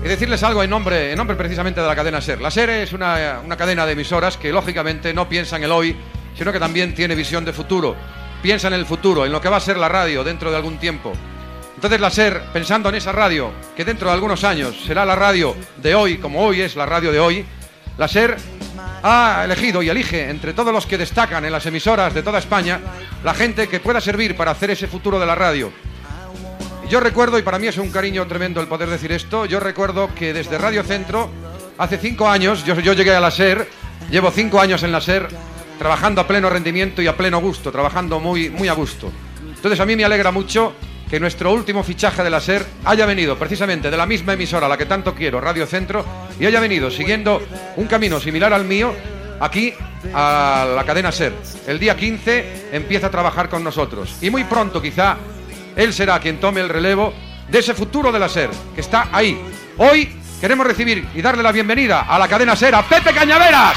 decirles algo en nombre precisamente de la cadena SER. La SER es una cadena de emisoras que lógicamente no piensa en el hoy, sino que también tiene visión de futuro. Piensa en el futuro, en lo que va a ser la radio dentro de algún tiempo. Entonces la SER, pensando en esa radio, que dentro de algunos años será la radio de hoy, como hoy es la radio de hoy, la SER ha elegido y elige entre todos los que destacan en las emisoras de toda España, la gente que pueda servir para hacer ese futuro de la radio. Yo recuerdo, y para mí es un cariño tremendo el poder decir esto, yo recuerdo que desde Radio Centro, hace 5 años, yo llegué a la SER, llevo 5 años en la SER, trabajando a pleno rendimiento y a pleno gusto, trabajando muy, muy a gusto. Entonces a mí me alegra mucho que nuestro último fichaje de la SER haya venido precisamente de la misma emisora a la que tanto quiero, Radio Centro, y haya venido siguiendo un camino similar al mío aquí a la cadena SER. El día 15 empieza a trabajar con nosotros y muy pronto quizá él será quien tome el relevo de ese futuro de la SER, que está ahí. Hoy queremos recibir y darle la bienvenida a la cadena SER a Pepe Cañaveras.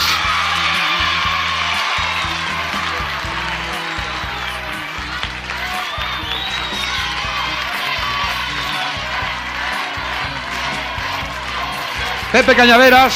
Pepe Cañaveras,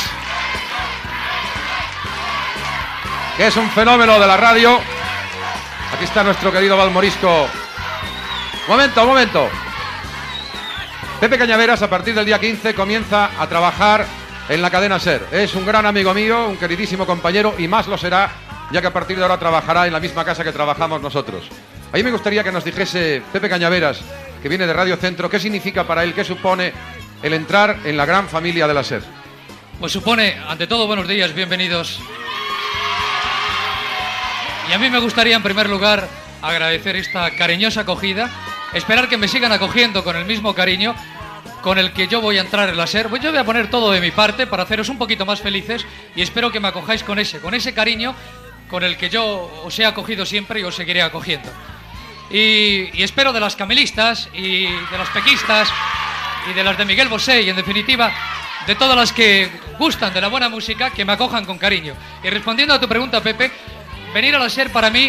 que es un fenómeno de la radio. Aquí está nuestro querido Valmorisco. Momento. Pepe Cañaveras a partir del día 15 comienza a trabajar en la cadena SER. Es un gran amigo mío, un queridísimo compañero y más lo será, ya que a partir de ahora trabajará en la misma casa que trabajamos nosotros. A mí me gustaría que nos dijese Pepe Cañaveras, que viene de Radio Centro, qué significa para él, qué supone el entrar en la gran familia de la SER. Pues supone, ante todo, buenos días, bienvenidos. Y a mí me gustaría, en primer lugar, agradecer esta cariñosa acogida, esperar que me sigan acogiendo con el mismo cariño con el que yo voy a entrar en la SER. Pues yo voy a poner todo de mi parte para haceros un poquito más felices y espero que me acojáis con ese cariño con el que yo os he acogido siempre y os seguiré acogiendo. Y espero de las camelistas y de las pequistas y de las de Miguel Bosé y, en definitiva, de todas las que gustan de la buena música, que me acojan con cariño. Y respondiendo a tu pregunta, Pepe, venir a la SER para mí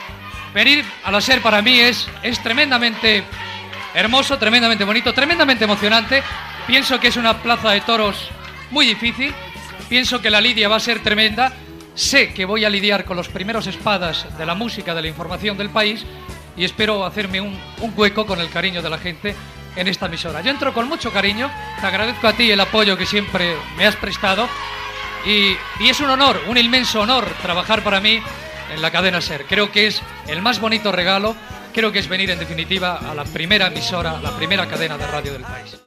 es tremendamente hermoso, tremendamente bonito, tremendamente emocionante. Pienso que es una plaza de toros muy difícil, pienso que la lidia va a ser tremenda, sé que voy a lidiar con los primeros espadas de la música, de la información del país, y espero hacerme un hueco con el cariño de la gente en esta emisora. Yo entro con mucho cariño, te agradezco a ti el apoyo que siempre me has prestado y es un honor, un inmenso honor trabajar para mí en la cadena SER. Creo que es el más bonito regalo, creo que es venir en definitiva a la primera emisora, a la primera cadena de radio del país.